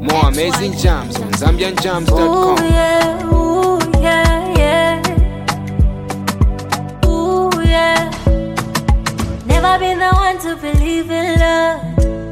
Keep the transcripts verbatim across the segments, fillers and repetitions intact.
More amazing jams on Zambian Jams dot com. Ooh yeah, ooh yeah, yeah. Ooh yeah. Never been the one to believe in love.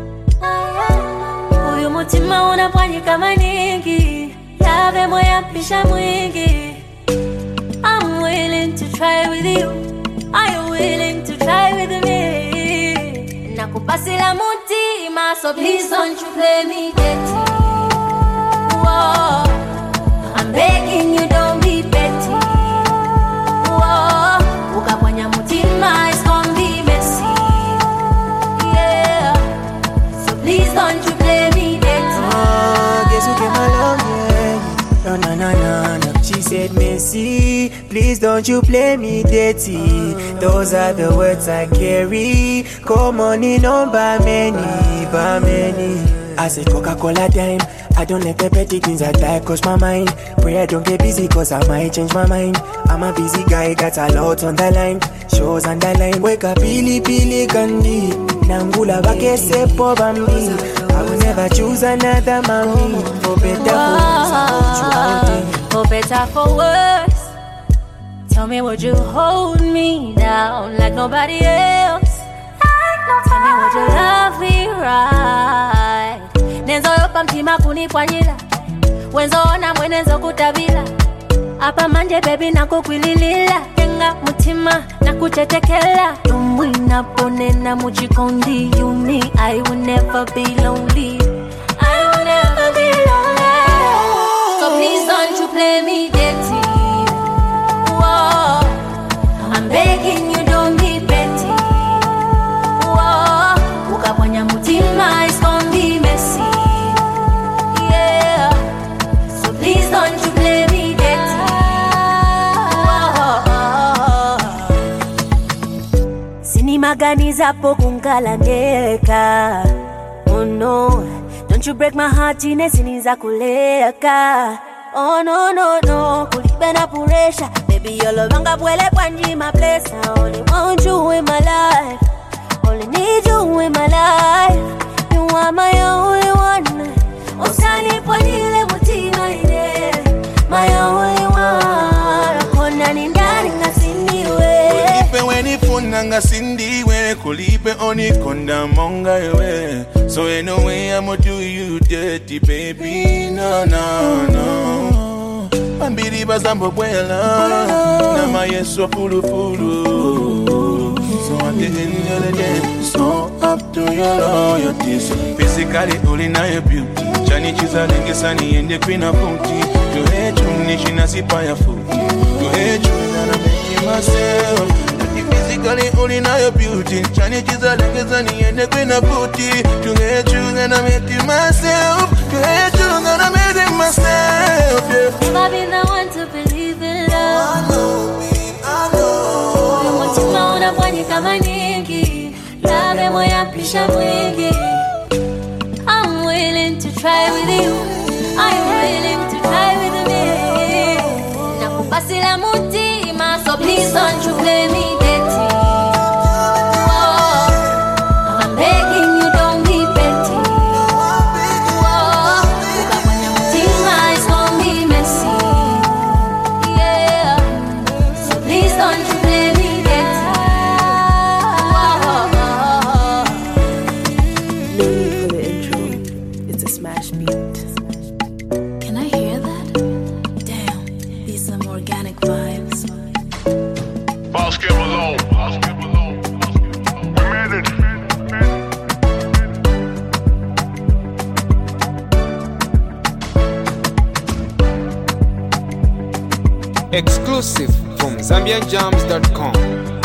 Uyu mutima unapwanyika maningi, yave moya pisha mwingi. I'm willing to try with you. Are you willing to try with me? Nakupasila mutima, so please don't you play me dirty. Whoa, I'm begging you, don't be petty. Whoa, ukapwanya mutima, it's gonna be messy. Yeah, so please don't you play me dirty. Oh, guess who came along, yeah. No, no, no, no, no. She said, Missy, please don't you play me dirty. Those are the words I carry. Come on in on by many, by many. I said Coca-Cola time. I don't let the petty things that die cross my mind. Pray I don't get busy cause I might change my mind. I'm a busy guy, got a lot on the line. Shows on the line. Wake up, pili pili kandi. Nangula bakese po bambi. I will never choose another mommy. For better, for worse, I hold you all day. For better, for worse. Tell me, would you hold me down like nobody else? Tell me, would you love me right? Nenzo yopa mtima kunipwanyila, wenzo ona mwenenzo kutabila. Apa manje baby nakukwililila, kenga mutima nakuchetekela. Umwina ponena mujikondi, you me, I will never be lonely. I will never be lonely. So please don't you play me dirty. Whoa, I'm begging you, don't be petty. Whoa, ukapwanya mutima, it's gonna be messy. Yeah, so please don't you play me dirty. Whoa, sinima gani zapo kunkalangeka. Oh no, don't you break my heart, ine siniza kuleka. Oh no, no, no, kulibe na puresha. Baby, your love anga pwele panji my place. I only want you in my life. Only need you in my life. You are my only one. Osani pwanile mutima ine. My only one. Kona nindani ngasiniwe. Kulipe weni funa ngasindiwe. Kulipe oni konda monga yewe. So ain't no way I'ma do you dirty, baby. No, no, no. Ambiri bazambo bwela. Nama yeso fulu fulu. So at the end of the day, it's all up to your loyalties. Physically, only now your beauty. Chani chiza lenge sani and the queen of booty. You hate you, nation as if I have food. You hate you, and I'm making myself. Physically, only now your beauty. Chani chiza lenge sani and the queen of booty. You hate you, and I'm making myself. You hate you, and I'm making myself. Yeah. Never been the one to believe in love. I know, babe, I know. Uyu mutima unapwanyika maningi, lave moya pisha mwingi. I'm willing to try with you. Are you willing to try with me? Nakupasila mutima, so please don't you play me dirty. Whoa, I'm begging you, don't be petty. Whoa, ukapwanya mutima, it's gonna be messy. Yeah, so please don't you play me dirty. Whoa. No need for the intro. It's a smash beat. Can I hear that? Damn, these some organic vibes. Boss get alone. Boss get alone. We made it. Exclusive from Zambian Jams dot com.